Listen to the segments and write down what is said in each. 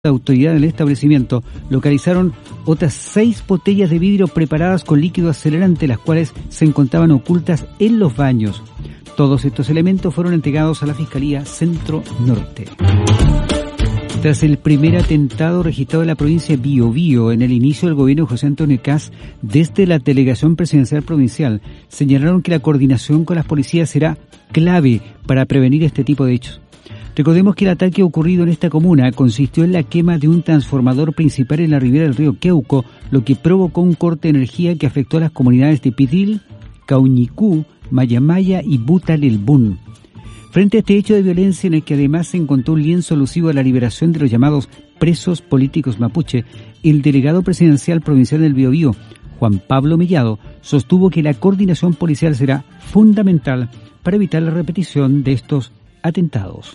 La autoridad del establecimiento localizaron otras 6 botellas de vidrio preparadas con líquido acelerante, las cuales se encontraban ocultas en los baños. Todos estos elementos fueron entregados a la Fiscalía Centro Norte. Tras el primer atentado registrado en la provincia de Biobío en el inicio del gobierno de José Antonio Kast, desde la Delegación Presidencial Provincial señalaron que la coordinación con las policías será clave para prevenir este tipo de hechos. Recordemos que el ataque ocurrido en esta comuna consistió en la quema de un transformador principal en la ribera del río Queuco, lo que provocó un corte de energía que afectó a las comunidades de Pitil, Cauñicú, Mayamaya y Butalelbún. Frente a este hecho de violencia, en el que además se encontró un lienzo alusivo a la liberación de los llamados presos políticos mapuche, el delegado presidencial provincial del Biobío, Juan Pablo Mellado, sostuvo que la coordinación policial será fundamental para evitar la repetición de estos atentados.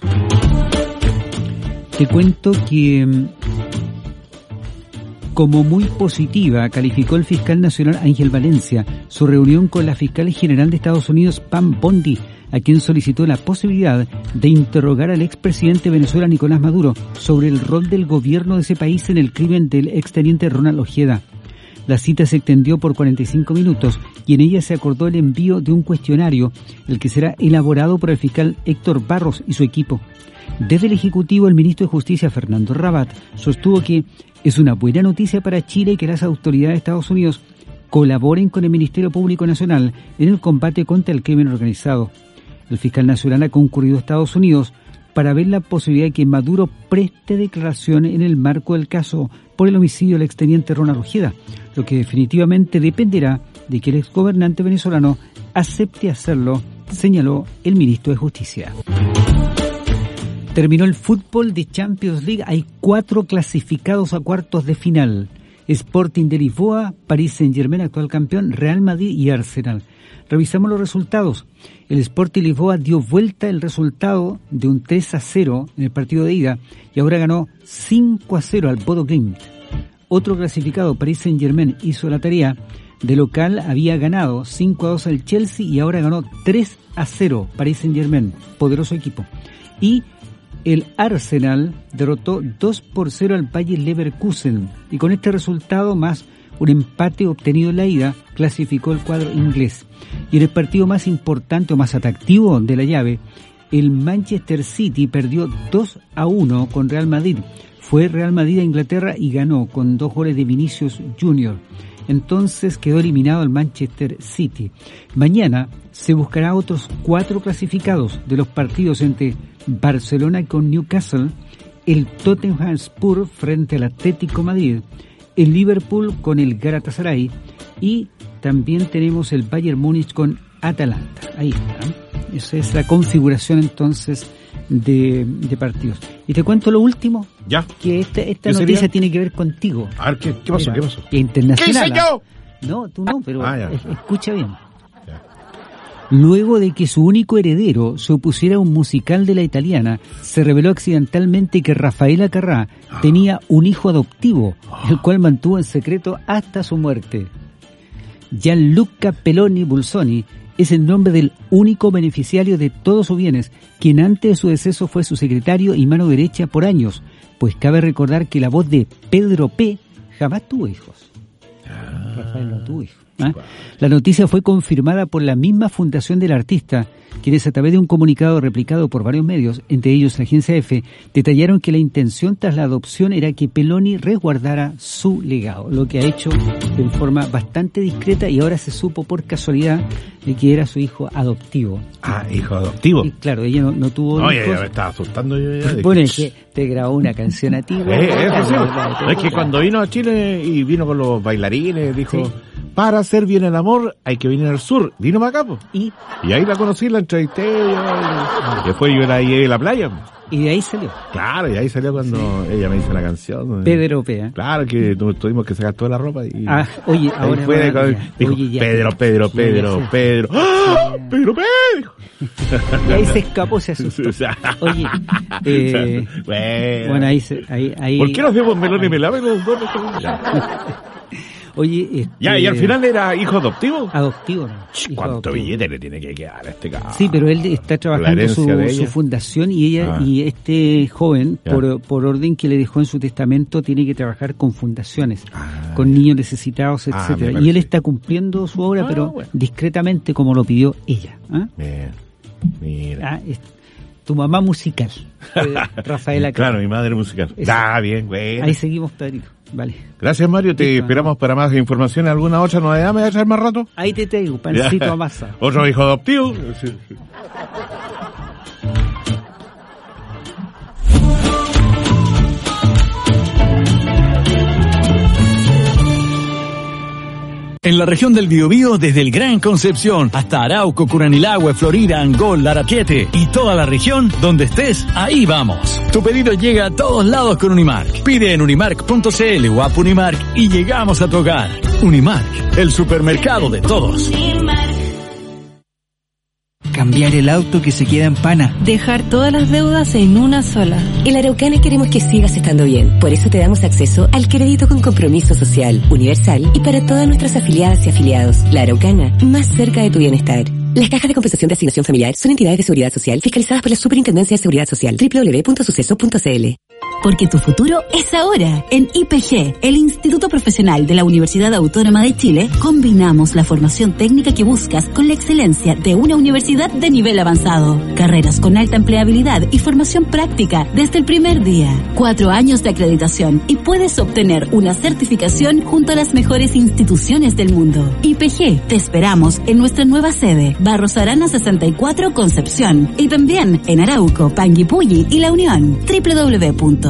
Te cuento que como muy positiva calificó el fiscal nacional Ángel Valencia su reunión con la fiscal general de Estados Unidos Pam Bondi, a quien solicitó la posibilidad de interrogar al expresidente de Venezuela Nicolás Maduro sobre el rol del gobierno de ese país en el crimen del exteniente Ronald Ojeda. La cita se extendió por 45 minutos y en ella se acordó el envío de un cuestionario, el que será elaborado por el fiscal Héctor Barros y su equipo. Desde el Ejecutivo, el ministro de Justicia, Fernando Rabat, sostuvo que es una buena noticia para Chile que las autoridades de Estados Unidos colaboren con el Ministerio Público Nacional en el combate contra el crimen organizado. El fiscal nacional ha concurrido a Estados Unidos para ver la posibilidad de que Maduro preste declaración en el marco del caso por el homicidio del exteniente Ronald Ojeda, lo que definitivamente dependerá de que el exgobernante venezolano acepte hacerlo, señaló el ministro de Justicia. Terminó el fútbol de Champions League, hay 4 clasificados a cuartos de final: Sporting de Lisboa, Paris Saint-Germain, actual campeón, Real Madrid y Arsenal. Revisamos los resultados. El Sporting Lisboa dio vuelta el resultado de un 3-0 en el partido de ida y ahora ganó 5-0 al Bodo Glimt. Otro clasificado, Paris Saint-Germain, hizo la tarea. De local había ganado 5-2 al Chelsea y ahora ganó 3-0 Paris Saint-Germain, poderoso equipo. Y el Arsenal derrotó 2-0 al Bayer Leverkusen y con este resultado más un empate obtenido en la ida clasificó el cuadro inglés. Y en el partido más importante o más atractivo de la llave, el Manchester City perdió 2-1 con Real Madrid. Fue Real Madrid a Inglaterra y ganó con 2 goles de Vinicius Junior. Entonces quedó eliminado el Manchester City. Mañana se buscará otros 4 clasificados de los partidos entre Barcelona con Newcastle, el Tottenham Hotspur frente al Atlético Madrid, el Liverpool con el Galatasaray y también tenemos el Bayern Múnich con Atalanta. Ahí está. Esa es la configuración entonces de partidos. Y te cuento lo último. Ya. Que esta noticia tiene que ver contigo. A ver, ¿qué pasó? Mira, ¿Qué pasó? Internacional. ¿Qué hice yo? No, tú no, pero ya. Escucha bien. Ya. Luego de que su único heredero se opusiera a un musical de la italiana, se reveló accidentalmente que Rafaela Carrà tenía un hijo adoptivo, el cual mantuvo en secreto hasta su muerte. Gianluca Peloni Bulsoni es el nombre del único beneficiario de todos sus bienes, quien antes de su deceso fue su secretario y mano derecha por años, pues cabe recordar que la voz de Pedro P. jamás tuvo hijos. Rafael no tuvo hijos. La noticia fue confirmada por la misma fundación del artista, quienes a través de un comunicado replicado por varios medios, entre ellos la agencia EFE, detallaron que la intención tras la adopción era que Peloni resguardara su legado, lo que ha hecho de forma bastante discreta y ahora se supo por casualidad de que era su hijo adoptivo. ¿Hijo adoptivo? Y claro, ella no tuvo hijos. Oye, ya me estaba asustando yo ya. Bueno, es que te grabó una canción a ti. Es que cuando vino a Chile y vino con los bailarines, dijo... Sí. Para hacer bien el amor hay que venir al sur. Vino para acá, po. Y ahí la conocí, la entrevisté. Después yo la llevé a la playa. Y de ahí salió. Claro, y ahí salió cuando ella me hizo la canción. Pedro P. Claro, que tuvimos que sacar toda la ropa. Y oye, ahora fue dijo, Pedro. ¡Ah! ¡Pedro P! Y ahí se escapó, se asustó. Oye, bueno, ahí... ¿Por qué nos vemos melón y melame los dos? Oye, y al final era hijo adoptivo. Adoptivo, ¿no? ¿Cuánto billete le tiene que quedar a este cabrón? Sí, pero él está trabajando su fundación y ella y este joven, por orden que le dejó en su testamento, tiene que trabajar con fundaciones, con niños necesitados, etcétera. Y él está cumpliendo su obra, pero discretamente, como lo pidió ella. Bien, mira. Tu mamá musical, Rafaela. Claro, mi madre musical. Bien, güey. Ahí seguimos, Pedrito. Vale. Gracias, Mario. Te esperamos para más información. ¿Alguna otra novedad me vas a traer más rato? Ahí te traigo, pancito a masa. ¿Otro hijo adoptivo? Sí. En la región del Biobío, desde el Gran Concepción hasta Arauco, Curanilahue, Florida, Angol, Araquete y toda la región, donde estés, ahí vamos. Tu pedido llega a todos lados con Unimark. Pide en unimark.cl o app Unimark y llegamos a tu hogar. Unimark, el supermercado de todos. Cambiar el auto que se queda en pana. Dejar todas las deudas en una sola. En la Araucana queremos que sigas estando bien. Por eso te damos acceso al crédito con compromiso social, universal y para todas nuestras afiliadas y afiliados. La Araucana, más cerca de tu bienestar. Las cajas de compensación de asignación familiar son entidades de seguridad social fiscalizadas por la Superintendencia de Seguridad Social. www.suceso.cl. Porque tu futuro es ahora. En IPG, el Instituto Profesional de la Universidad Autónoma de Chile, combinamos la formación técnica que buscas con la excelencia de una universidad de nivel avanzado. Carreras con alta empleabilidad y formación práctica desde el primer día. 4 años de acreditación y puedes obtener una certificación junto a las mejores instituciones del mundo. IPG, te esperamos en nuestra nueva sede, Barros Arana 64, Concepción, y también en Arauco, Panguipulli y La Unión. www.ipg.cl.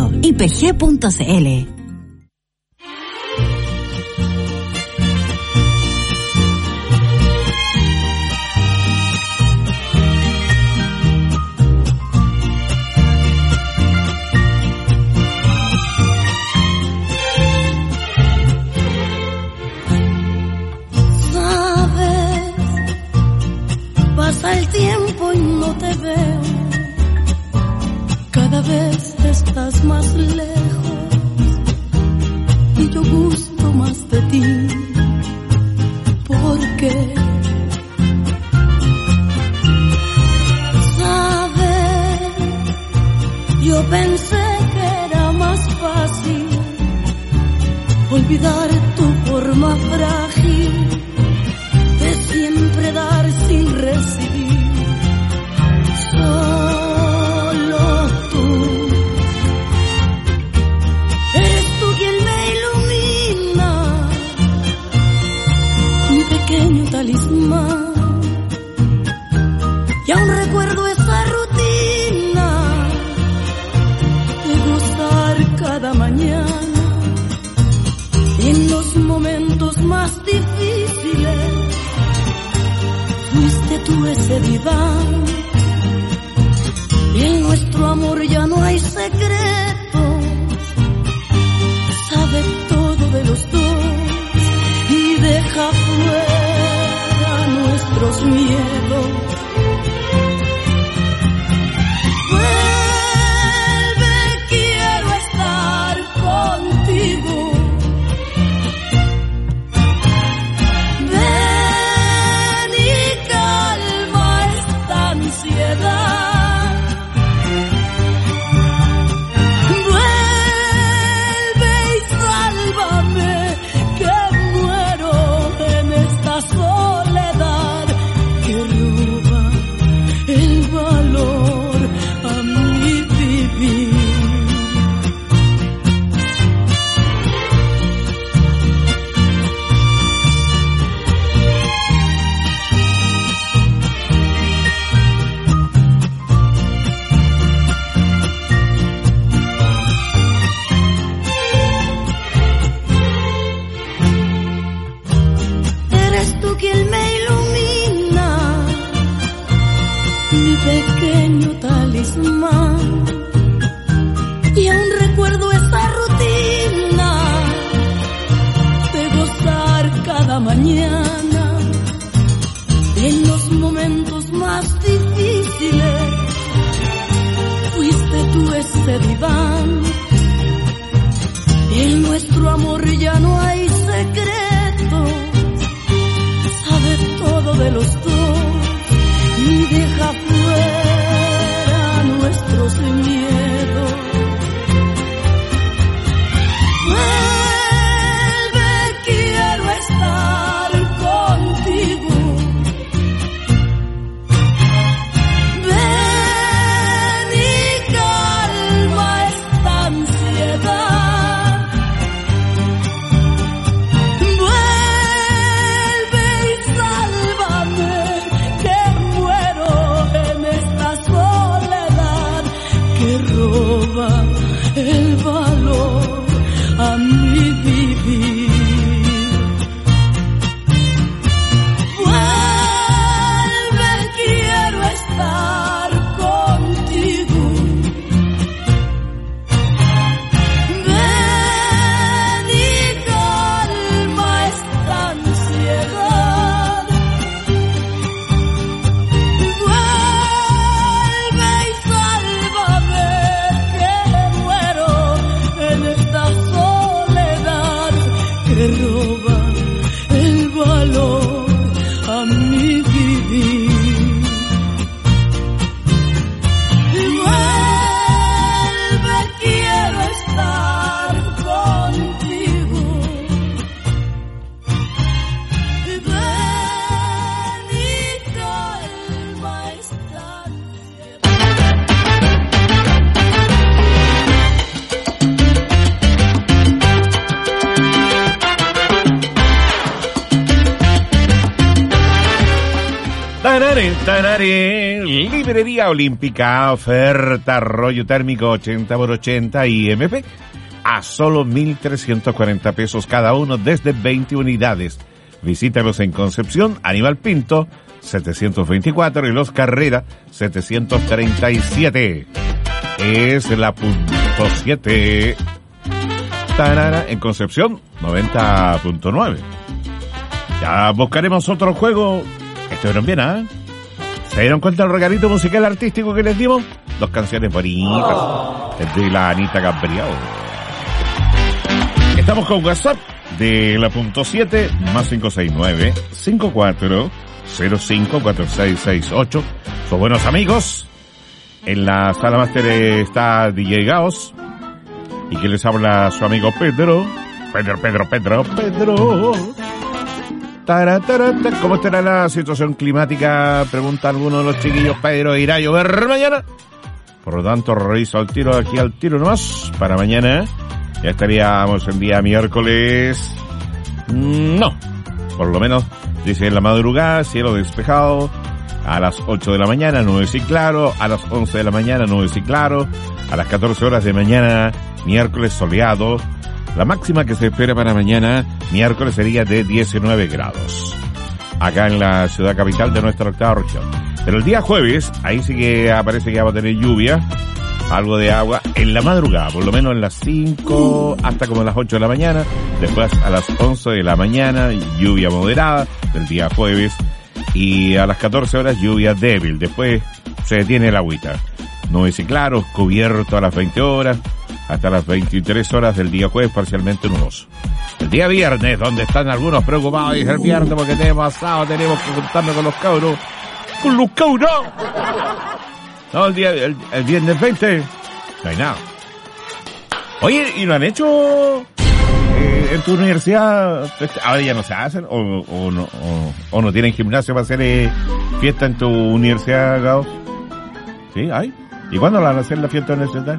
Pasa el tiempo y no te veo, cada vez estás más lejos y yo gusto más de ti. ¿Por qué? ¿Sabes? Yo pensé que era más fácil olvidar tu forma frágil de siempre dar sin recibir. Solo tú eres tú quien me ilumina, mi pequeño talismán. Y aún recuerdo esa rutina de gozar cada mañana y en los momentos más difíciles fuiste tú ese diván. Y en nuestro amor ya no hay secreto, sabe todo de los dos y deja fuera nuestros miedos. Vuelve, quiero estar contigo. Ven y calma esta ansiedad. Soledad que roba el valor a mi vivir. Quien me ilumina, mi pequeño talismán. Y aún recuerdo esa rutina de gozar cada mañana en los momentos más difíciles. Fuiste tú ese diván y en nuestro amor ya no hay secreto. le roba el valor a mi vivir. Vuelve, quiero estar contigo. Ven y calma esta Librería Olímpica, oferta rollo térmico 80 por 80 IMP a solo 1.340 pesos cada uno desde 20 unidades. Visítalos en Concepción, Aníbal Pinto 724 y Los Carrera 737. Es la punto 7. En Concepción 90.9. Ya buscaremos otro juego. Estuvieron bien, ¿ah? ¿Se dieron cuenta del regalito musical artístico que les dimos? 2 canciones bonitas de la Anita Gabriel. Estamos con WhatsApp de la punto 7 más 569-5405-4668. Son buenos amigos. En la sala máster está DJ Gaos. Y que les habla su amigo Pedro. Pedro. ¿Cómo estará la situación climática? Pregunta alguno de los chiquillos. Pedro, ¿irá a llover mañana? Por lo tanto, reviso al tiro nomás. Para mañana ya estaríamos en día miércoles. No, por lo menos dice en la madrugada, cielo despejado. A las 8 de la mañana, nubes y claro. A las 11 de la mañana, nubes y claro. A las 14 horas de mañana, miércoles soleado. La máxima que se espera para mañana, miércoles, sería de 19 grados. Acá en la ciudad capital de nuestra octava región. Pero el día jueves, ahí sí que aparece que va a tener lluvia, algo de agua, en la madrugada, por lo menos en las 5 hasta como las 8 de la mañana. Después a las 11 de la mañana, lluvia moderada del día jueves. Y a las 14 horas, lluvia débil. Después se detiene el agüita. Nubes y claros, cubierto a las 20 horas. Hasta las 23 horas del día jueves, parcialmente nuboso. El día viernes, donde están algunos preocupados, dice el viernes porque tenemos asado, tenemos que juntarnos con los cabros. ¡Con los cabros! No, el viernes 20, no hay nada. Oye, ¿y lo han hecho en tu universidad? Ahora ya no se hacen, o no tienen gimnasio para hacer fiesta en tu universidad, Gao. ¿Sí? ¿Hay? ¿Y cuándo la van a hacer la fiesta universitaria?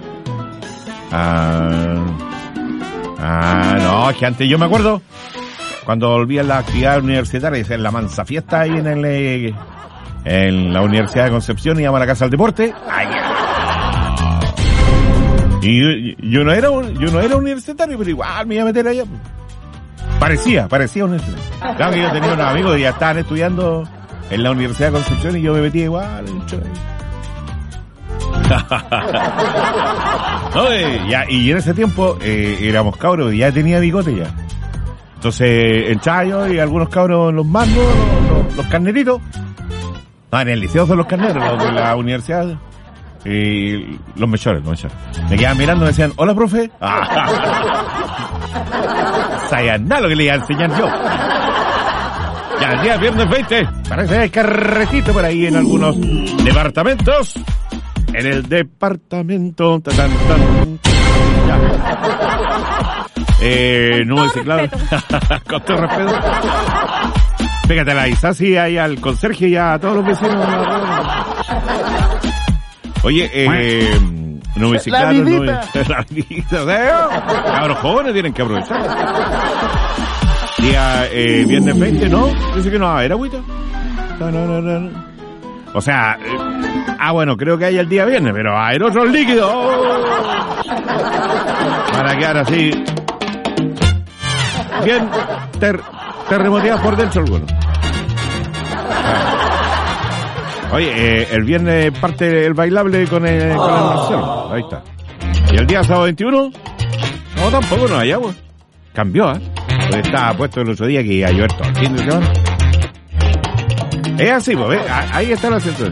No, es que antes yo me acuerdo cuando volví a la actividad universitaria, en la mansa fiesta ahí en la Universidad de Concepción, íbamos a la Casa del Deporte. Y yo no era universitario, pero igual me iba a meter allá. Parecía universitario. Claro que yo tenía unos amigos que ya estaban estudiando en la Universidad de Concepción y yo me metí igual. No, y en ese tiempo éramos cabros, ya tenía bigote ya. Entonces entraba yo y algunos cabros, los mangos, los carneritos. No, en el liceo son los carneros, los de la universidad. Y los mechores. Me quedaban mirando y me decían, hola, profe. Sabían nada lo que le iba a enseñar yo. Ya el día viernes 20, parece que hay carretito por ahí en algunos departamentos. En el departamento. Nubes y claro. Con todo respeto. Fíjate la Isasi ahí al conserje y a todos los vecinos. Oye, nubes y claro. La vidita. Cabros jóvenes tienen que aprovechar. Día viernes 20, ¿no? Dice que no va a haber agüita. No. O sea, bueno, creo que hay el día viernes, pero hay otros líquidos. Para quedar así. Bien terremoteados por dentro algunos. Oye, el viernes parte el bailable con la animación. Ahí está. ¿Y el día sábado 21? No, tampoco no hay agua. Cambió, Pues estaba puesto el otro día que iba a llover todo el fin de semana. Es así, pues, ahí está la situación.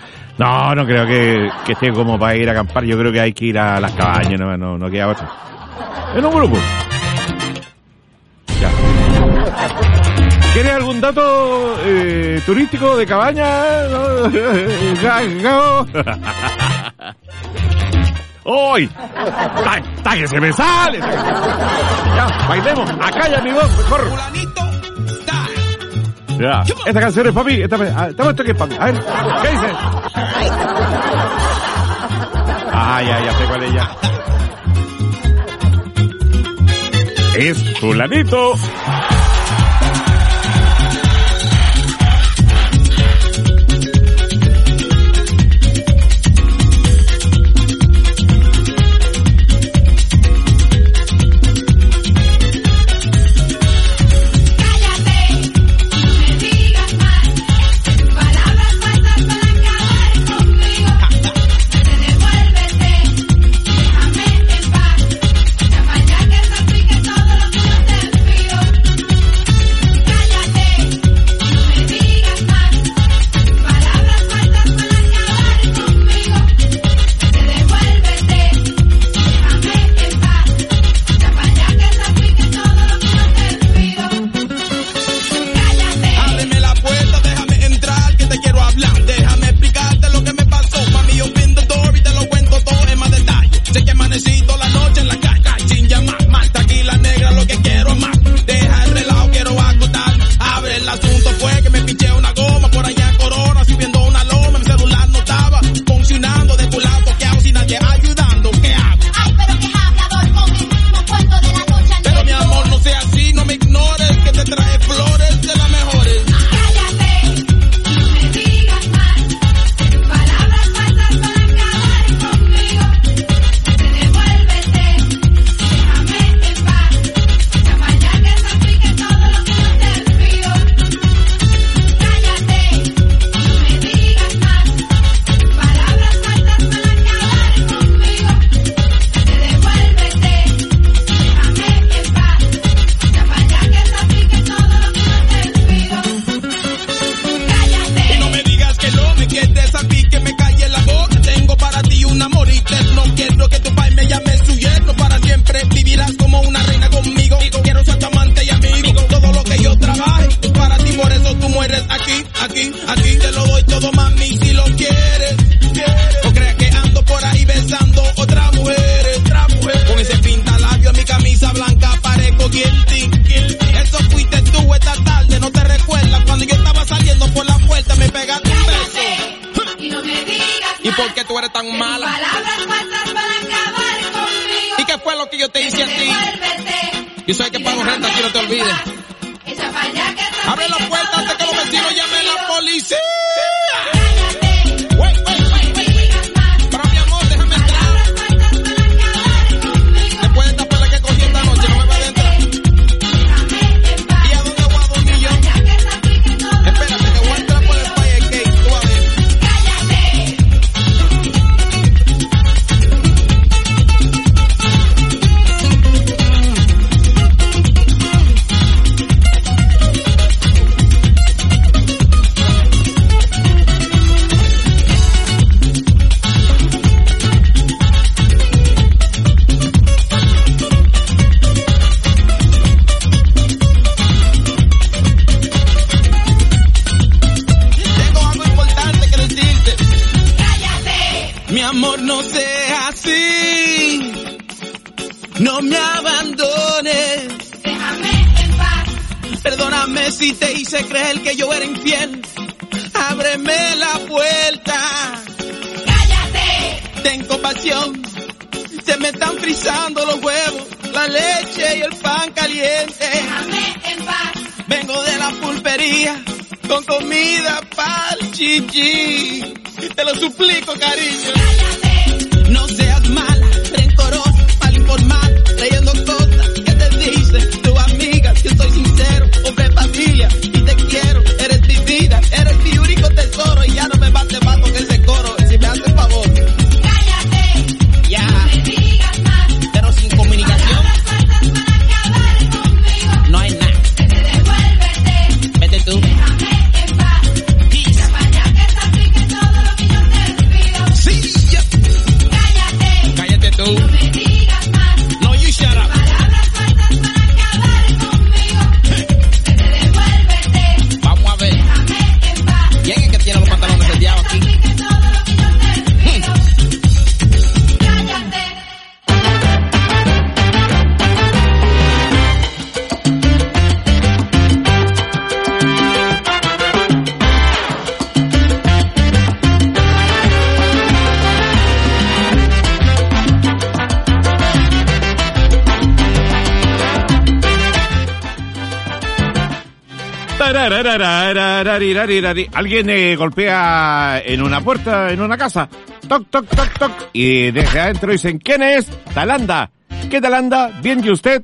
No creo que esté como para ir a acampar. Yo creo que hay que ir a las cabañas, no queda otra. En un grupo. Ya. ¿Quieres algún dato turístico de cabaña? ¡Uy! ¡Ta que se me sale! Ya, bailemos. Acá ya mi voz, mejor. Ya, esta canción es para mí. Esto que es para mí. A ver, ¿qué dice? Ya sé cuál es ya. Es fulanito. Aquí te lo doy todo, mami, si lo quieres. No creas que ando por ahí besando otras mujeres. Con ese pintalabio en mi camisa blanca parezco guilty. Eso fuiste tú esta tarde, no te recuerdas cuando yo estaba saliendo por la puerta me pegaste un beso. Y no me digas ¿Y por qué tú eres tan mala? palabras falsas para acabar conmigo. ¿Y qué fue lo que yo te hice a ti? Yo sé que pago renta, aquí no te olvides. Abre la puerta antes que los vecinos llamen a la policía. Pero mi amor, déjame entrar. Después de esta pelea que cogí esta noche, no me va a entrar. ¿Y a dónde voy a dormir yo? Espérate, que voy a entrar por el Fire Cake, tú a ver. No seas así, no me abandones, déjame en paz. Perdóname si te hice creer que yo era infiel, ábreme la puerta. Cállate. Ten compasión, se me están frizando los huevos, la leche y el pan caliente. Déjame en paz. Vengo de la pulpería con comida pa'l chichi, te lo suplico, cariño. No seas mala, rencorosa, mal informada, leyendo cosas que te dicen tu amiga. Yo soy sincero, hombre familia, y te quiero, eres mi vida, eres mi único tesoro. Y ya no me bates más con ese coro, si me haces favor. Cállate, ya. No me digas más. Pero sin comunicación, no hay nada. Vete tú. Déjame en paz. Peace. Ya para allá que te aplique todo lo que yo te pido. Sí, ya. Alguien golpea en una puerta, en una casa. Toc, toc, toc, toc. Y desde adentro dicen, ¿quién es? Talanda. ¿Qué Talanda? ¿Bien y usted?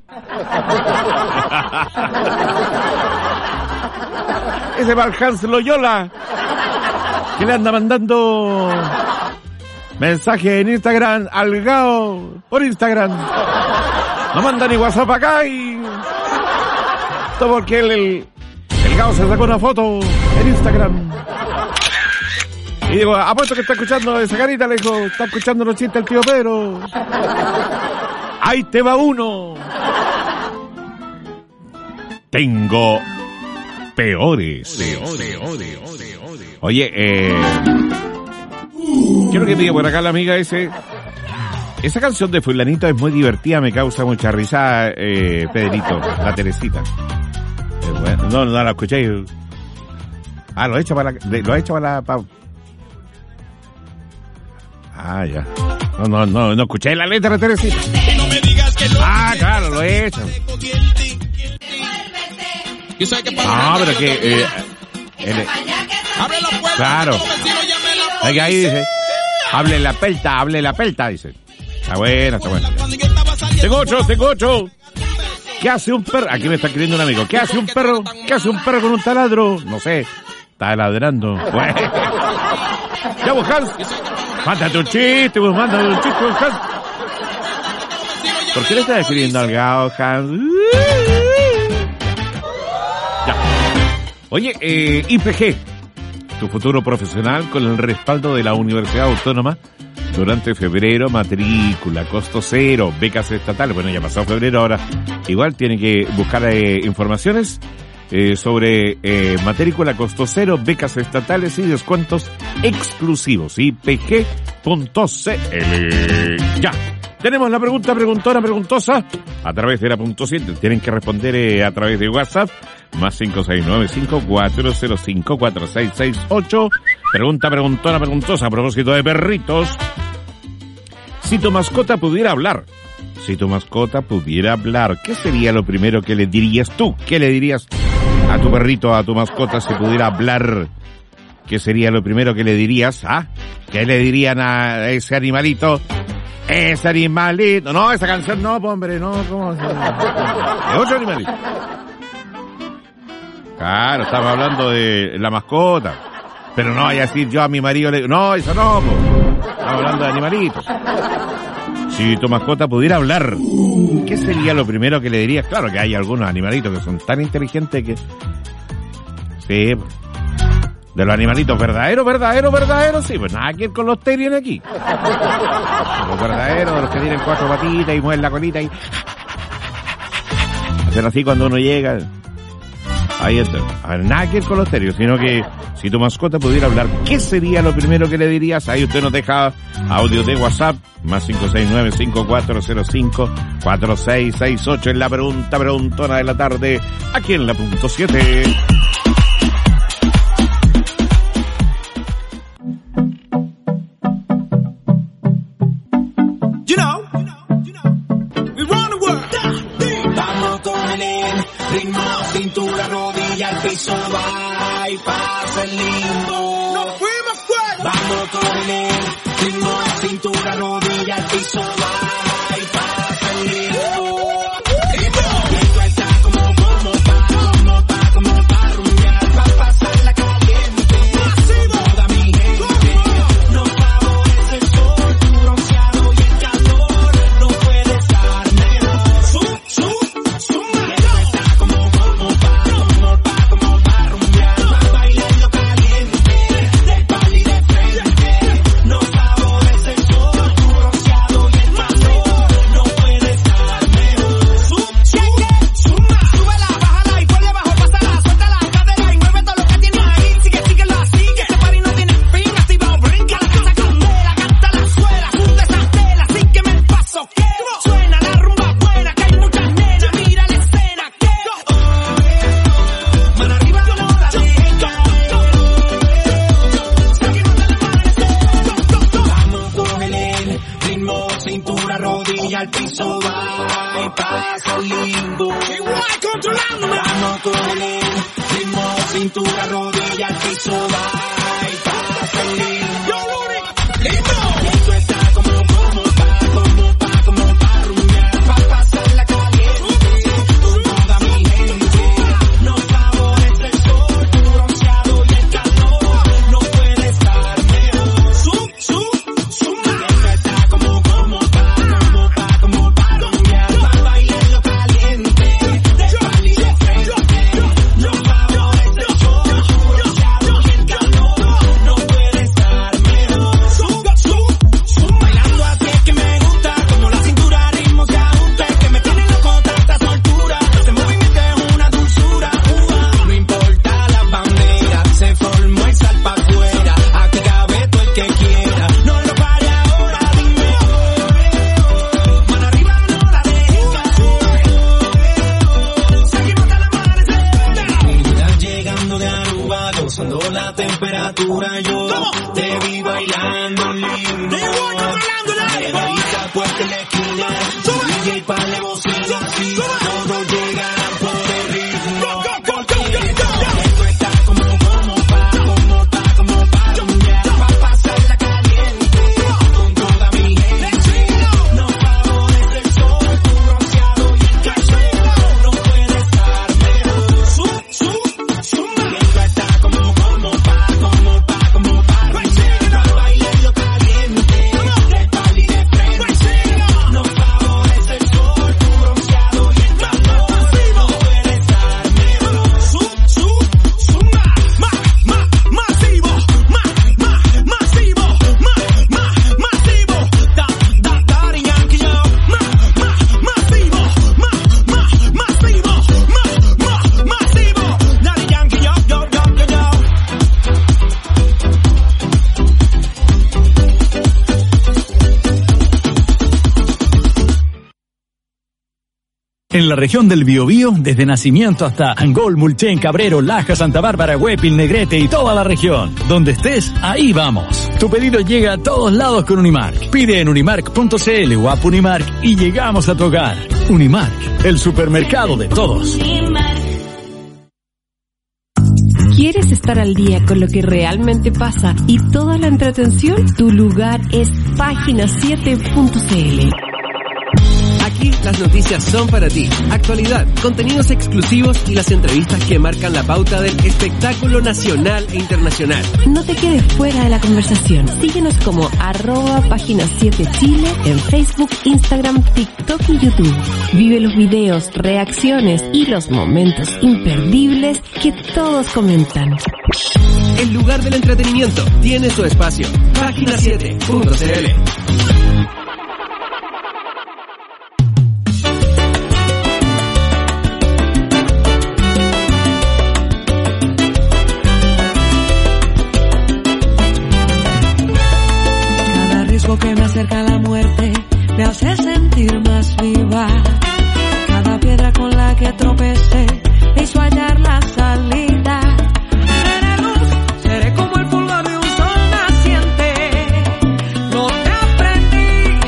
Ese va Hans Loyola, que le anda mandando mensaje en Instagram al Gao por Instagram. No manda ni WhatsApp acá y... Todo porque el Gao se sacó una foto en Instagram. Y digo, apuesto que está escuchando esa carita, le dijo, está escuchando los chistes el tío Pedro. Ahí te va uno. Tengo peores. Oye, quiero que diga por acá la amiga esa canción de Fulanito es muy divertida, me causa mucha risa, Pedrito, la Teresita. Bueno, no la escuché. Ah, lo he hecho para la... Ah, ya. No escuché la letra de Teresita. Ah, claro, lo he hecho. No, pero que... claro. Ahí dice, hable la pelta, dice. Está buena. Tengo ocho. ¿Qué hace un perro? Aquí me está escribiendo un amigo. ¿Qué hace un perro con un taladro? No sé. Está ladrando. Bueno. Ya vos, Hans. Mándate un chiste, Hans. ¿Por qué le estás escribiendo al Gao, Hans? Ya. Oye, IPG, tu futuro profesional con el respaldo de la Universidad Autónoma. Durante febrero, matrícula, costo cero, becas estatales. Bueno, ya pasó febrero, ahora igual tiene que buscar informaciones sobre matrícula, costo cero, becas estatales y descuentos exclusivos. IPG.cl. Ya. Tenemos la preguntosa, a través de la punto 7. Tienen que responder a través de WhatsApp, más 569-5405-4668. Preguntosa, a propósito de perritos. Si tu mascota pudiera hablar, ¿qué sería lo primero que le dirías tú? ¿Qué le dirías a tu perrito, a tu mascota, si pudiera hablar? ¿Qué sería lo primero que le dirías? ¿Qué le dirían a ese animalito? Ese animalito. No, esa canción no, hombre, no, ¿cómo? Es otro animalito. Claro, estamos hablando de la mascota. Pero no vaya a decir yo a mi marido le... No, eso no, po. Estamos hablando de animalitos. Si tu mascota pudiera hablar, ¿qué sería lo primero que le dirías? Claro que hay algunos animalitos que son tan inteligentes que... Sí, de los animalitos verdaderos, sí, pues nada que ver con los terriers aquí. Los verdaderos, de los que tienen 4 patitas y mueven la colita y... Hacen así cuando uno llega. Ahí está. A ver, nada que ver con los terriers, sino que si tu mascota pudiera hablar, ¿qué sería lo primero que le dirías? Ahí usted nos deja audio de WhatsApp, más 569-5405-4668 en la preguntona de la tarde, aquí en la punto 7. Cintura, rodilla, al piso, va y pasa el limbo. ¡Nos fuimos fuera! Vamos con el ritmo, cintura, rodilla, al piso, va y pasa el limbo. Esto está como pa' rumbear, pa' pasarla caliente. Toda mi gente nos favorece el sol, tu bronceado y el calor, no puede estar mejor. cintura, rodilla. rodilla al piso va y pasa el limbo. Igual controlando. Vamos con el ritmo, cintura, rodilla al piso va y pasa el limbo. Esto está como pa' rumbear, pa' pasarla caliente con toda mi gente. Nos favorece el sol, tu bronceado y el calor. No puede estar mejor. Esto está como pa' rumbear, pa' bailarlo caliente, de pal y de frente. Nos favorece el sol, tu bronceado y el calor. No puede estar mejor. Bailando así es que me gusta, como la cintura ritmo se ajusta, es que me tiene loco tanta soltura. Este movimiento es una dulzura. No importa la bandera, se formó y sal pa' afuera. Aquí cabe todo el que quiera. No lo pare ahora, dime mano arriba, no la dejes caer. Seguimos hasta el amanecer. Estás llegando de Aruba, gozando la temperatura. Yo te vi bailando lindo. Margarita, puesta en la esquina, DJ pa' la bocina, así todos llegan por el ritmo. Esto está como pa' rumbear, pa' pasarla caliente con toda mi gente. Nos favorece el sol, tu bronceado y el calor. No puede estar mejor. Esto está como pa' rumbear, pa' bailarlo caliente, de pal y de frente. Nos favorece el sol, tu bronceado y el calor. No puede estar mejor. Masivo. Daddy Yankee, yo. Masivo. Daddy Yankee, yo. En la región del Biobío, desde Nacimiento hasta Angol, Mulchen, Cabrero, Laja, Santa Bárbara, Huepil, Negrete y toda la región. Donde estés, ahí vamos. Tu pedido llega a todos lados con Unimark. Pide en unimark.cl o app Unimark y llegamos a tu hogar. Unimark, el supermercado de todos. ¿Quieres estar al día con lo que realmente pasa y toda la entretención? Tu lugar es página7.cl. Aquí las noticias son para ti. Actualidad, contenidos exclusivos y las entrevistas que marcan la pauta del espectáculo nacional e internacional. No te quedes fuera de la conversación. Síguenos como @página7chile en Facebook, Instagram, TikTok y YouTube. Vive los videos, reacciones y los momentos imperdibles que todos comentan. El lugar del entretenimiento tiene su espacio. Página7.cl. Que me acerca a la muerte me hace sentir más viva. Cada piedra con la que tropecé me hizo hallar la salida. Seré luz, seré como el fulgor de un sol naciente. No te aprendí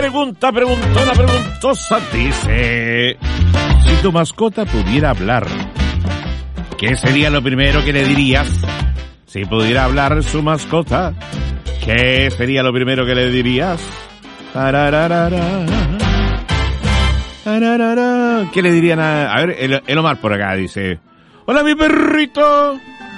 preguntosa, dice: si tu mascota pudiera hablar, ¿qué sería lo primero que le dirías? Si pudiera hablar su mascota, ¿qué sería lo primero que le dirías? ¿Qué le dirían a ver, el Omar por acá dice: hola mi perrito.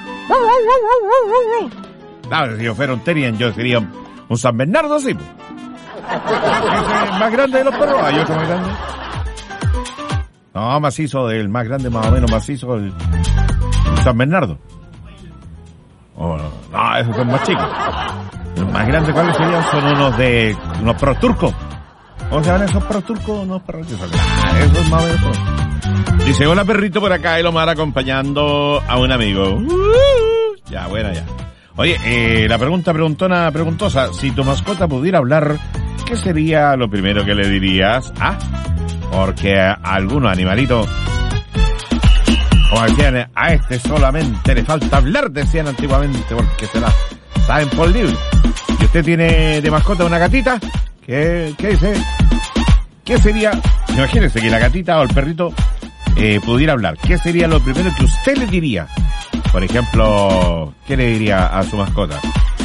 Claro, si yo fuera un Terrier, yo sería un San Bernardo, sí. ¿Es el más grande de los perros? ¿Hay otro más grande? No, macizo, el más grande más o menos macizo, el San Bernardo. Oh, no, esos son más chicos. Los más grandes, ¿cuáles serían? Son unos perros turcos. ¿Cómo se llaman esos perros turcos? Unos perros turcos. Eso es más o menos. Dice: hola perrito, por acá el Omar acompañando a un amigo. Ya, buena ya. Oye, la preguntosa, si tu mascota pudiera hablar, ¿qué sería lo primero que le dirías? Porque a algunos animalitos, como decían, a este solamente le falta hablar, decían antiguamente, porque se la saben por libre. ¿Y usted tiene de mascota una gatita? ¿Qué dice? ¿Qué sería? Imagínese que la gatita o el perrito pudiera hablar. ¿Qué sería lo primero que usted le diría? Por ejemplo, ¿qué le diría a su mascota?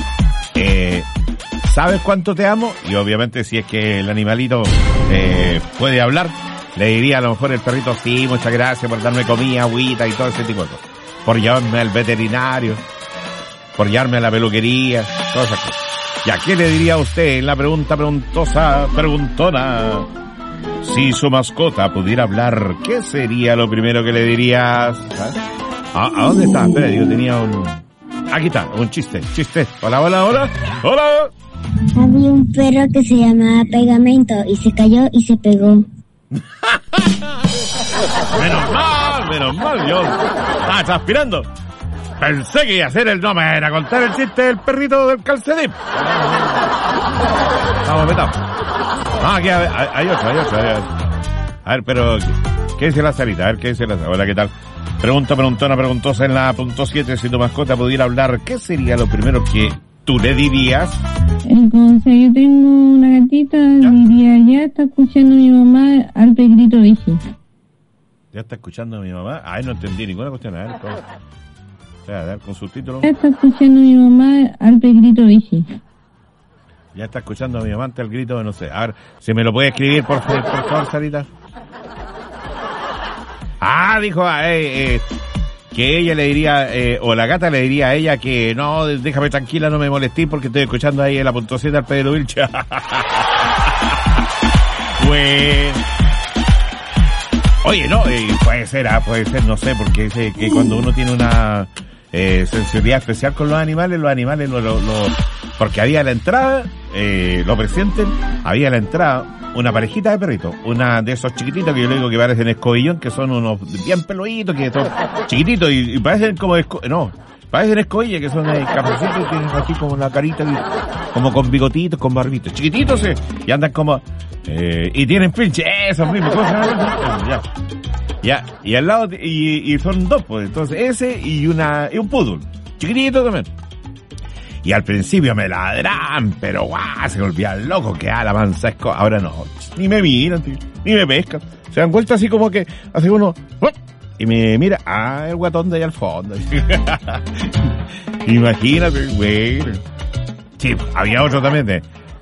¿Sabes cuánto te amo? Y obviamente si es que el animalito puede hablar, le diría a lo mejor el perrito: sí, muchas gracias por darme comida, agüita y todo ese tipo de cosas. Por llevarme al veterinario, por llevarme a la peluquería, todas esas cosas. ¿Y a qué le diría a usted en la preguntona? Si su mascota pudiera hablar, ¿qué sería lo primero que le dirías? ¿A dónde está? Espera, yo tenía un... Aquí está, un chiste. Hola. Había un perro que se llamaba Pegamento y se cayó y se pegó. Menos mal, yo estaba transpirando. Pensé que iba a hacer no me era contar el chiste del perrito del calcetín. Estamos metados. Aquí hay otro. A ver, pero ¿qué dice la Sarita? A ver, ¿qué dice la Sarita? Hola, ¿qué tal? Preguntosa en la punto 7. Si tu mascota pudiera hablar, ¿qué sería lo primero que tú le dirías? Entonces, yo tengo una gatita, diría: ya está escuchando mi mamá alto y grito dije. ¿Ya está escuchando mi mamá? No entendí ninguna cuestión. A ver, ¿cómo? A ver, con subtítulos. Ya está escuchando mi mamá alto y grito dije. Ya está escuchando a mi amante el grito de no sé. A ver, si me lo puede escribir, por favor, Sarita. Dijo que ella le diría, o la gata le diría a ella que no, déjame tranquila, no me molesté porque estoy escuchando ahí en la punto 7 al Pedro Vilcha. Bueno. Oye, no, puede ser, no sé, porque dice que cuando uno tiene una sensibilidad especial con los animales porque había a la entrada, lo presienten, había a la entrada una parejita de perritos, una de esos chiquititos que yo le digo que parecen escobillón, que son unos bien peluditos, que son chiquititos y parecen como parecen escobillas, que son cafecitos, y tienen así como la carita, como con bigotitos, con barbitos, chiquititos, y andan como, y tienen pinche, esos mismos, ya, y al lado, y son dos, pues, entonces ese y un poodle, chiquitito también. Y al principio me ladran, pero se volvían locos, que la manzasco. Ahora no, ni me miran, tío, ni me pescan. Se dan vuelta así como que hace uno, y me mira, el guatón de allá al fondo. Imagínate, güey. Sí, había otro también de,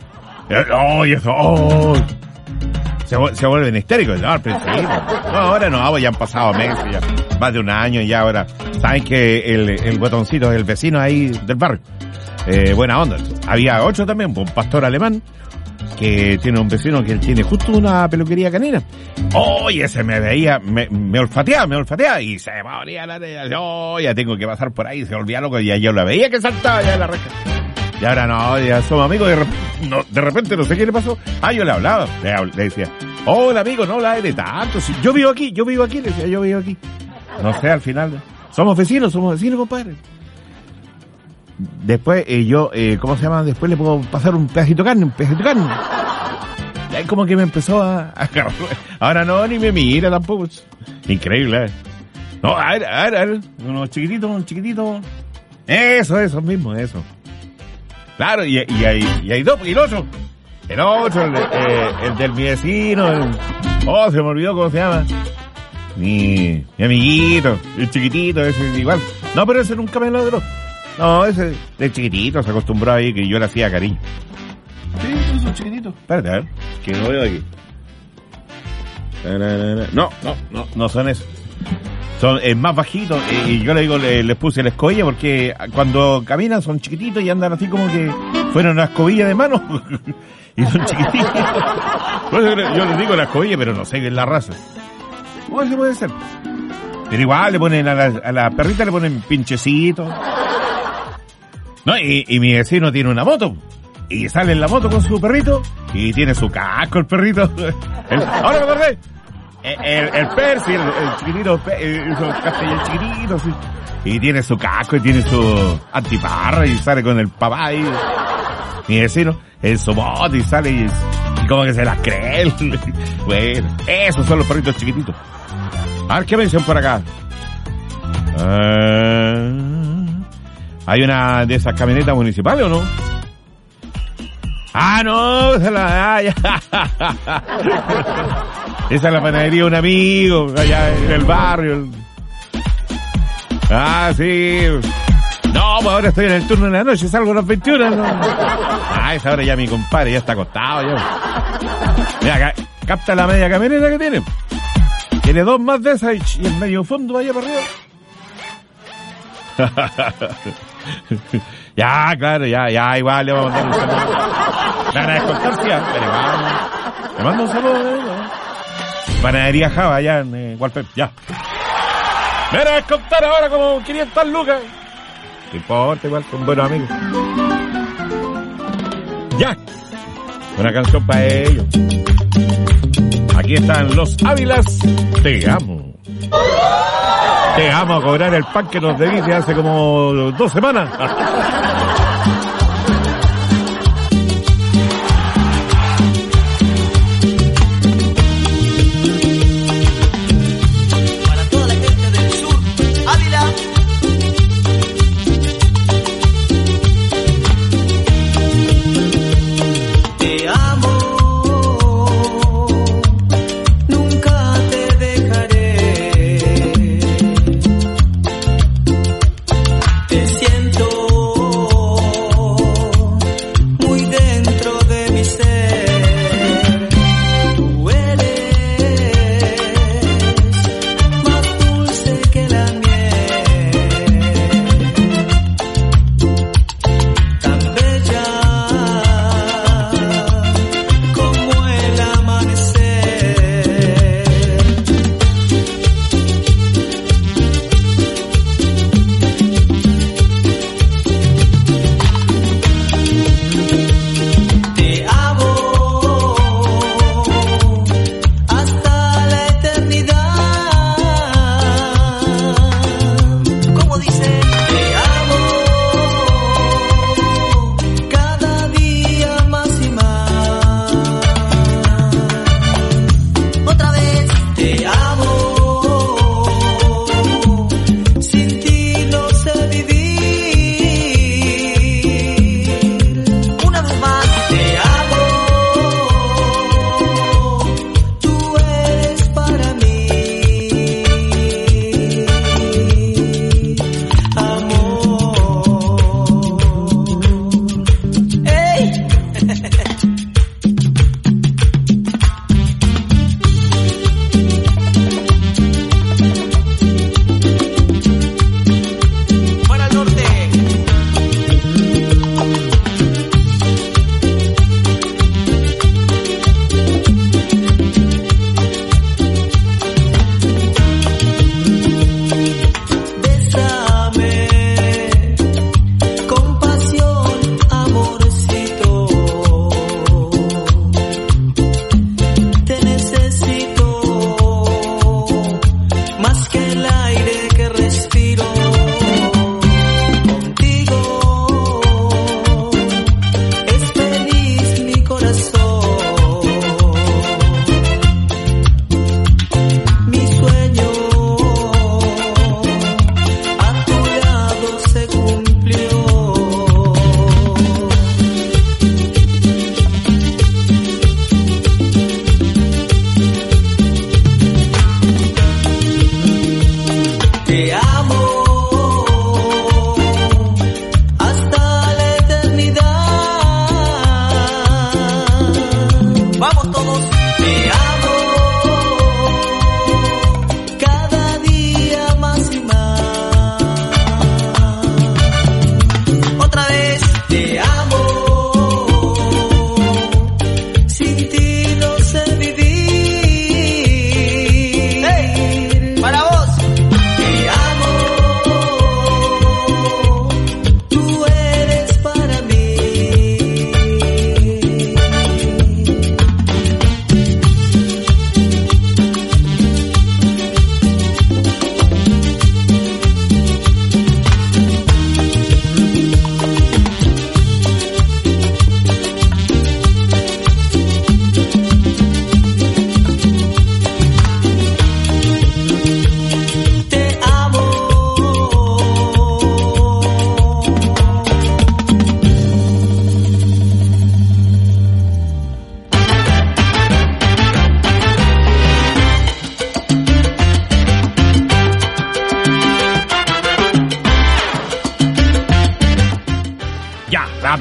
se vuelven histéricos, ¿no? Al principio. No, ahora no, ya han pasado meses, ya más de un año, y ya ahora saben que el guatoncito es el vecino ahí del barrio. Buena onda. Había otro también, un pastor alemán que tiene un vecino que tiene justo una peluquería canina. Ese me veía, me olfateaba y se moría la ya tengo que pasar por ahí, se volvía loco, y yo la veía que saltaba ya de la reja. Y ahora no, ya somos amigos, de repente no sé qué le pasó. Yo le hablaba, le decía: hola amigo, no la de tanto, si yo vivo aquí, le decía, yo vivo aquí. No sé, al final, somos vecinos, compadre. Después, ¿cómo se llama? Después le puedo pasar un pedacito de carne. Y ahí como que me empezó a ahora no, ni me mira tampoco. Increíble, No, a ver, unos chiquititos. Eso mismo. Claro, y hay dos, y el otro. El otro, el del mi vecino, se me olvidó cómo se llama. Mi amiguito, el chiquitito, ese igual. No, pero ese nunca me ladró. No, ese de chiquitito se acostumbró ahí que yo le hacía cariño. Sí, es un chiquitito. Espérate, a ver, que no veo aquí. No son esos. Son más bajitos y yo le digo, les puse la escobilla porque cuando caminan son chiquititos y andan así como que fueron una escobilla de mano y son chiquititos. Por eso yo les digo la escobilla, pero no sé qué es la raza. ¿Cómo se puede ser? Pero igual le ponen a la perrita le ponen pinchecitos. No, y mi vecino tiene una moto y sale en la moto con su perrito y tiene su casco el perrito. Ahora me acordé. El Percy, el chiquitito, el chiquitito, sí. Y tiene su casco y tiene su antiparra y sale con el papá y mi vecino en su moto y sale y como que se las cree. Bueno, esos son los perritos chiquititos. A ver, ¿qué mención por acá? ¿Hay una de esas camionetas municipales o no? No, esa es la panadería de un amigo, allá en el barrio. Sí. No, pues ahora estoy en el turno de la noche, salgo a las 21. ¿No? Esa hora ya mi compadre ya está acostado. Ya. Mira, capta la media camioneta que tiene. Tiene 2 más de esas y el medio fondo allá para arriba. Ya, claro, ya, igual le vamos a mandar un saludo. Le agradezco el García, pero igual le mando un saludo. Panadería Java, allá en Gualpep, ya. Me van a descontar ahora como 500 lucas. No importa, igual, son buenos amigos. Ya. Una canción para ellos. Aquí están los Ávilas. Te amo. Te amo a cobrar el pan que nos debiste hace como 2 semanas. Te siento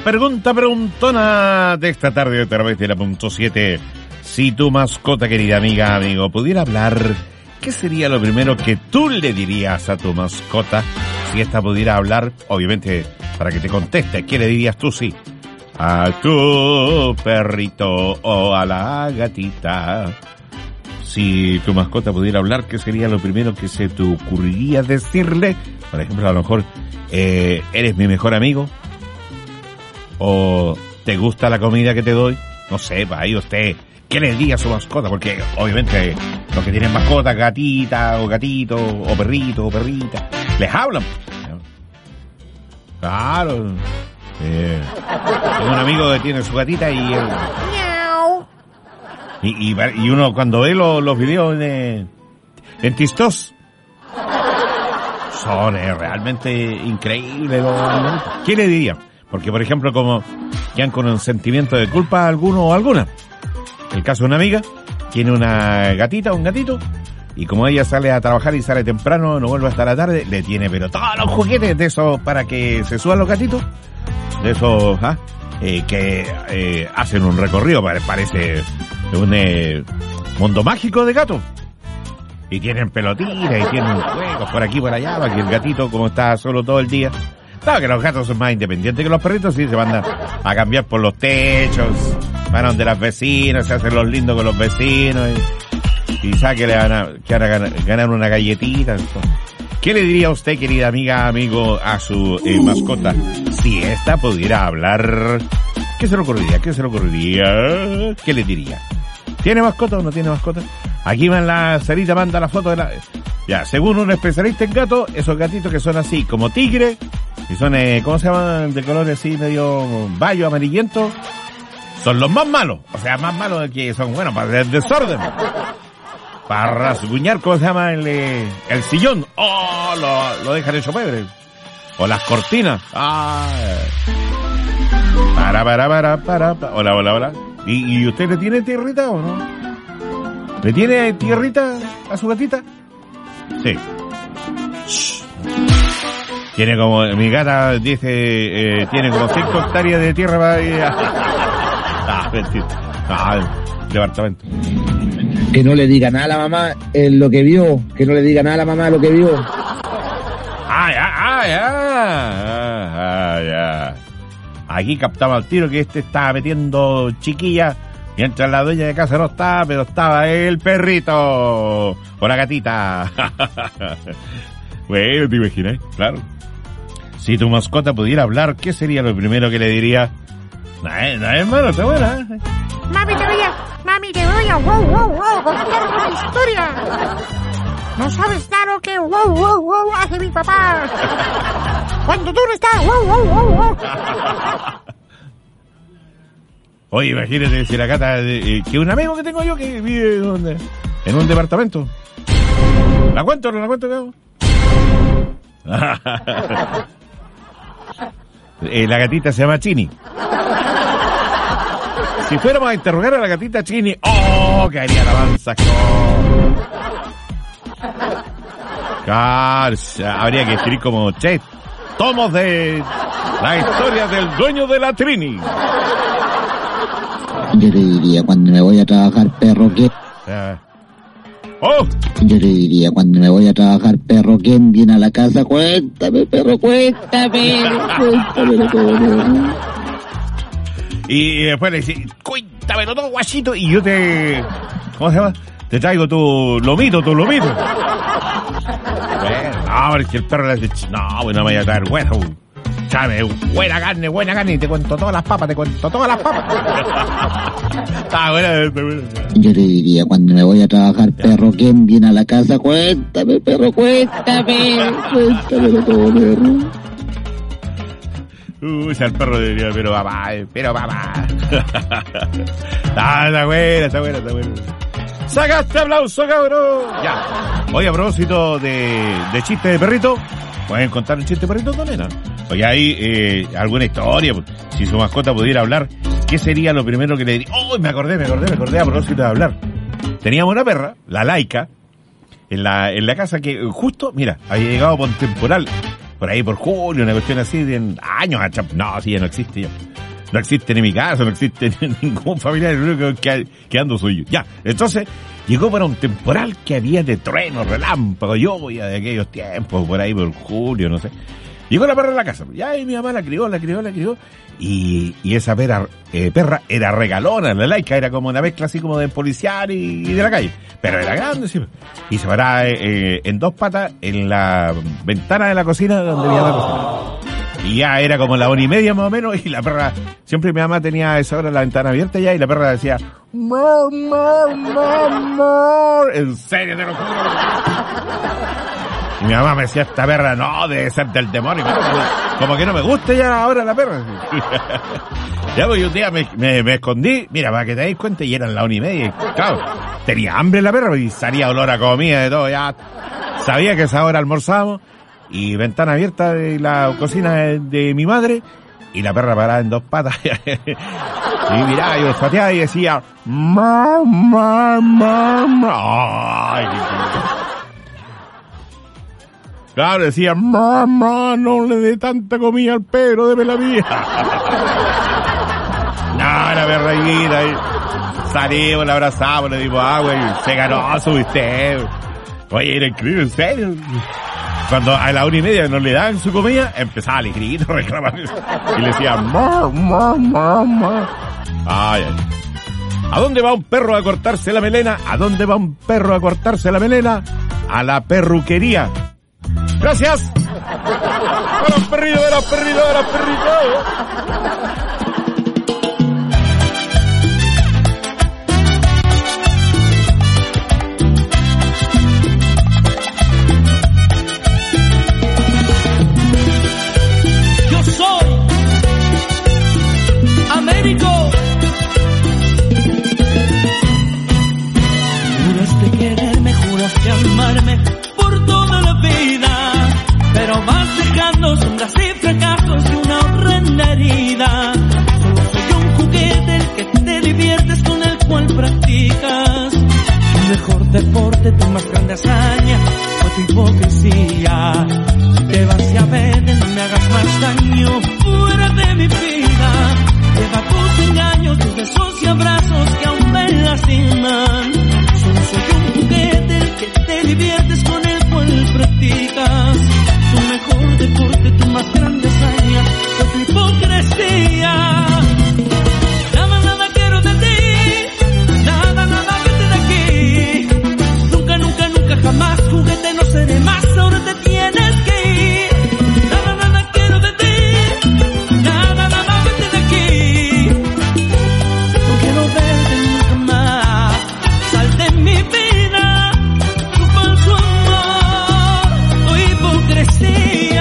pregunta preguntona de esta tarde a través de la .7. Si tu mascota, querida amiga, amigo, pudiera hablar, ¿qué sería lo primero que tú le dirías a tu mascota? Si esta pudiera hablar, obviamente, para que te conteste, ¿qué le dirías tú, sí? A tu perrito o a la gatita. Si tu mascota pudiera hablar, ¿qué sería lo primero que se te ocurriría decirle? Por ejemplo, a lo mejor, ¿eres mi mejor amigo? ¿O te gusta la comida que te doy? No sé, para ahí usted, ¿qué le diría a su mascota? Porque obviamente los que tienen mascotas, gatita o gatito, o perrito o perrita, les hablan. Claro. Tengo un amigo que tiene su gatita y él... Y uno cuando ve los videos en TikTok son realmente increíbles. ¿Qué le diría? Porque, por ejemplo, como quedan con un sentimiento de culpa alguno o alguna. El caso de una amiga, tiene una gatita o un gatito, y como ella sale a trabajar y sale temprano, no vuelve hasta la tarde, le tiene pero todos los juguetes de esos para que se suban los gatitos, de esos que hacen un recorrido, parece un mundo mágico de gatos. Y tienen pelotinas y tienen juegos por aquí y por allá, para que el gatito, como está solo todo el día... Claro que los gatos son más independientes que los perritos, sí, se van a cambiar por los techos, van a donde las vecinas, se hacen los lindos con los vecinos, y sabe que le van a ganar una galletita. ¿Qué le diría usted, querida amiga, amigo, a su mascota? Si esta pudiera hablar, ¿qué se le ocurriría? ¿Qué se le ocurriría? ¿Qué le diría? ¿Tiene mascota o no tiene mascota? Aquí la Sarita manda la foto de la... Ya, según un especialista en gatos, esos gatitos que son así, como tigre, y son, ¿cómo se llaman? De colores así medio bayo, amarillento, son los más malos. O sea, más malos que son, bueno, para el desorden. Para rasguñar, ¿cómo se llama? El sillón. Oh, lo dejan hecho pebre. O las cortinas. Ah. Para. Hola. ¿Y usted le tiene tierrita o no? ¿Le tiene tierrita a su gatita? Sí. Shh. Tiene como, mi gata dice, tiene como 5 hectáreas de tierra para... mentira. Departamento. Que no le diga nada a la mamá lo que vio. Que no le diga nada a la mamá lo que vio. Ya. Aquí captaba el tiro que estaba metiendo chiquilla, mientras la dueña de casa no estaba, pero estaba el perrito o la gatita. Bueno, te imaginas, claro. Si tu mascota pudiera hablar, ¿qué sería lo primero que le diría? No, hermano, está buena. Mami, te voy a contar una historia. No sabes nada lo que hace mi papá. Cuando tú no estás, Oye, imagínate si la gata, que un amigo que tengo yo que vive en un departamento. ¿La cuento o no la cuento, cabrón? La gatita se llama Chini. Si fuéramos a interrogar a la gatita Chini, que haría alabanza. Claro, habría que escribir como tomos de la historia del dueño de la Trini. Yo le diría cuando me voy a trabajar, perro, que... Yo le diría cuando me voy a trabajar, perro, ¿quién viene a la casa? Cuéntame, perro, cuéntame todo. Y después le dice, cuéntamelo todo, guachito, y yo ¿cómo se llama? Te traigo tu lomito. Bueno, porque el perro le dice, no, bueno, me voy a traer bueno. Chame, buena carne, y te cuento todas las papas. Está buena. Yo le diría cuando me voy a trabajar, perro, ¿quién viene a la casa? Cuéntame, perro, cuéntamelo todo, perro. El perro diría, pero papá. Está buena. ¡Sacaste aplauso, cabrón! Ya. Hoy a propósito de chiste de perrito, ¿pueden contar el chiste de perrito, Donena? Oye, hay alguna historia, si su mascota pudiera hablar, ¿qué sería lo primero que le diría? ¡Oh, me acordé a propósito de hablar! Teníamos una perra, la Laika, en la casa que justo, mira, había llegado por temporal. por ahí por julio, una cuestión así de años. No, sí, ya no existe ya. No existe ni mi casa, no existe ningún familiar, el único que ando soy yo. Ya, entonces llegó para un temporal que había de trueno, relámpago, lluvia de aquellos tiempos, por ahí por julio, no sé. Llegó la perra a la casa, ya, y mi mamá la crió, y esa perra era regalona, la laica, era como una mezcla así como de policial y de la calle, pero era grande, sí, y se paraba en dos patas en la ventana de la cocina donde mi mamá cocinaba. Y ya era como la 1:30 más o menos, y la perra, siempre mi mamá tenía a esa hora la ventana abierta ya, y la perra decía, "Mar". En serio, te lo juro. Y mi mamá me decía, esta perra no, debe ser del demonio. Como que no me gusta ya ahora la perra. Ya, pues un día me escondí, mira, para que te deis cuenta, y eran las 1:30, y claro, tenía hambre la perra, y salía olor a comida de todo, ya sabía que a esa hora almorzábamos. Y ventana abierta de la cocina de mi madre, y la perra parada en dos patas. Y miraba y olfateaba y decía, mamá. Ay, claro, decía, mamá, no le dé tanta comida al perro, deme la mía. No, la perra y salimos, la abrazamos, le dimos agua y se ganó su bistec. Oye, era increíble, en serio. Cuando a la 1:30 no le daban su comida, empezaba el grito, reclamar. Y le decía, mamá. Ay. ¿A dónde va un perro a cortarse la melena? ¿A dónde va un perro a cortarse la melena? A la perruquería. Gracias. A los perritos. Américo. Juras de quererme, juras de amarme por toda la vida, pero vas dejando sombras y fracasos y una horrenda herida. Solo soy un juguete el que te diviertes, con el cual practicas tu mejor deporte, tu más grande hazaña fue tu hipocresía. Te vas y a vete, no me hagas más daño, fuera de mi vida. Lleva tus engaños, tus besos y abrazos que aún me lastiman. Solo soy un juguete el que te diviertes, con el cual practicas tu mejor deporte, tu más grande hazaña fue tu hipocresía. Nada quiero de ti, nada vete de aquí. Nunca jamás, juguete no seré más, ahora te tienes que ir. Nada quiero de ti, nada vete de aquí. No quiero verte nunca más, sal de mi vida, tu falso amor, tu hipocresía.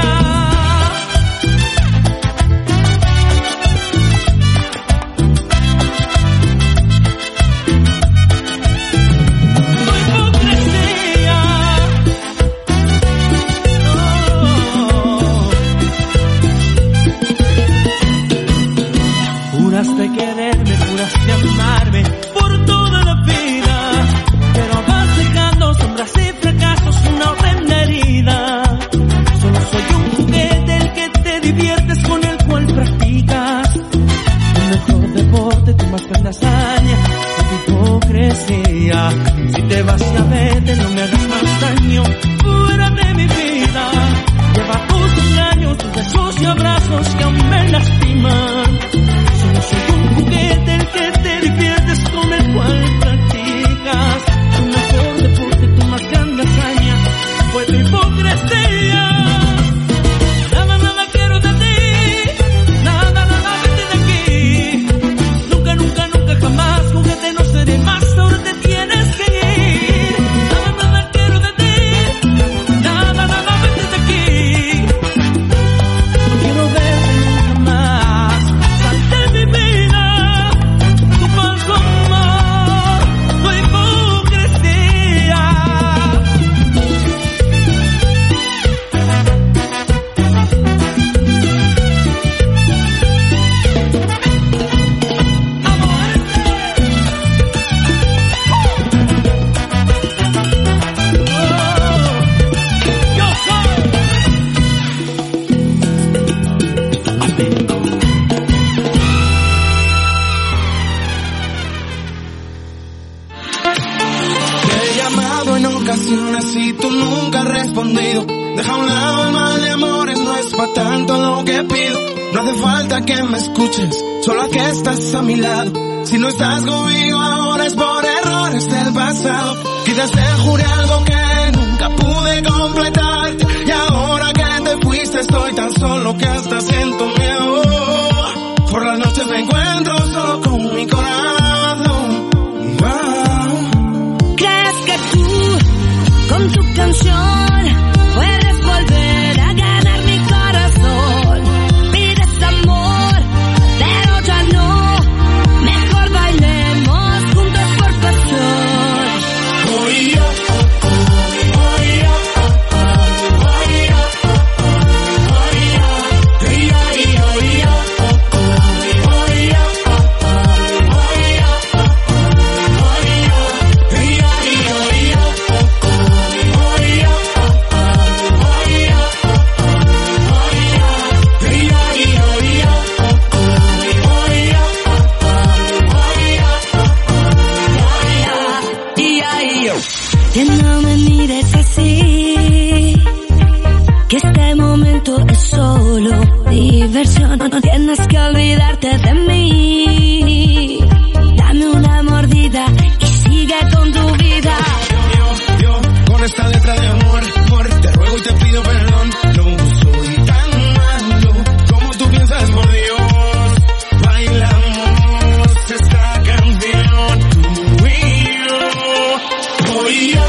Juras de quererme, juras de amarme por toda la vida, pero vas dejando sombras y fracasos y una horrenda herida. Solo soy un juguete el que te diviertes, con el cual practicas tu mejor deporte, tu más grande hazaña, tu hipocresía. Si te vas y a vete, no me hagas más daño, fuera de mi vida. Lleva tus engaños, tus besos y abrazos que aún me lastiman. Solo soy un juguete el que te diviertes, con el cual practicas tu mejor deporte, tu más grande hazaña fue tu hipocresía. Nada quiero de ti, nada vete de aquí. Nunca jamás, juguete no seré más, ahora te tienes que ir. Nada quiero de ti, nada vete de aquí. No quiero verte nunca más, sal de mi vida, conversaciones y tú nunca has respondido. Deja a un lado el mal de amores, no es pa' tanto lo que pido. No hace falta que me escuches, solo a que estás a mi lado. Si no estás conmigo ahora es por errores del pasado. Quizás te juré algo que nunca pude completarte, y ahora que te fuiste estoy tan solo que hasta siento miedo. Por las noches me encuentro solo con mi corazón. ¿Crees que tú, con tu canción, puedes volver a ganar mi corazón? Pides amor, pero ya no. Mejor bailemos juntos por pasión. Hoy yo, hoy yo, hoy yo, Que no me mires así, que este momento es solo diversión. No tienes que olvidarte de mí. Dame una mordida y sigue con tu vida. Yo, con esta letra de amor, te ruego y te pido perdón. No soy tan malo como tú piensas, por Dios. Bailamos esta canción, tú y yo. Hoy yo.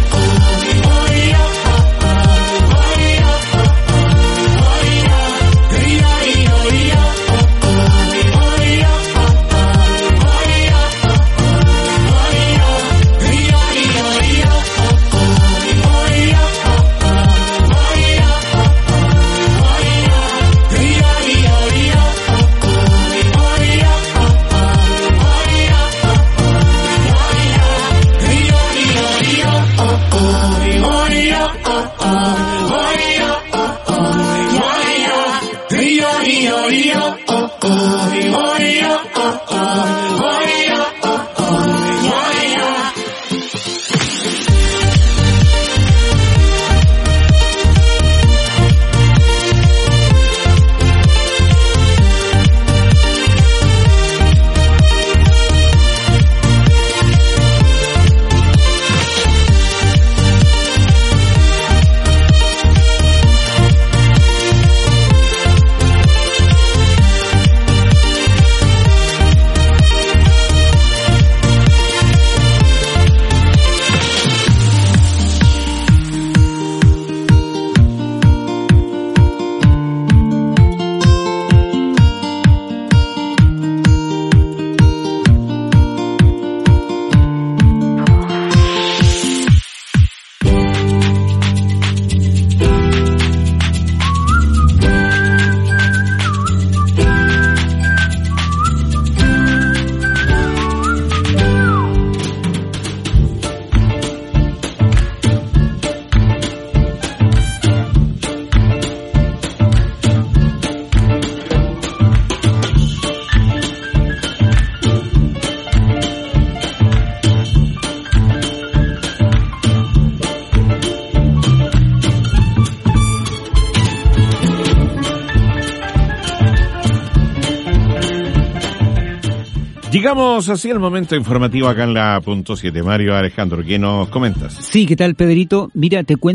Llegamos así al momento informativo acá en la punto 7. Mario Alejandro, ¿qué nos comentas? Sí, ¿qué tal, Pedrito? Mira, te cuento.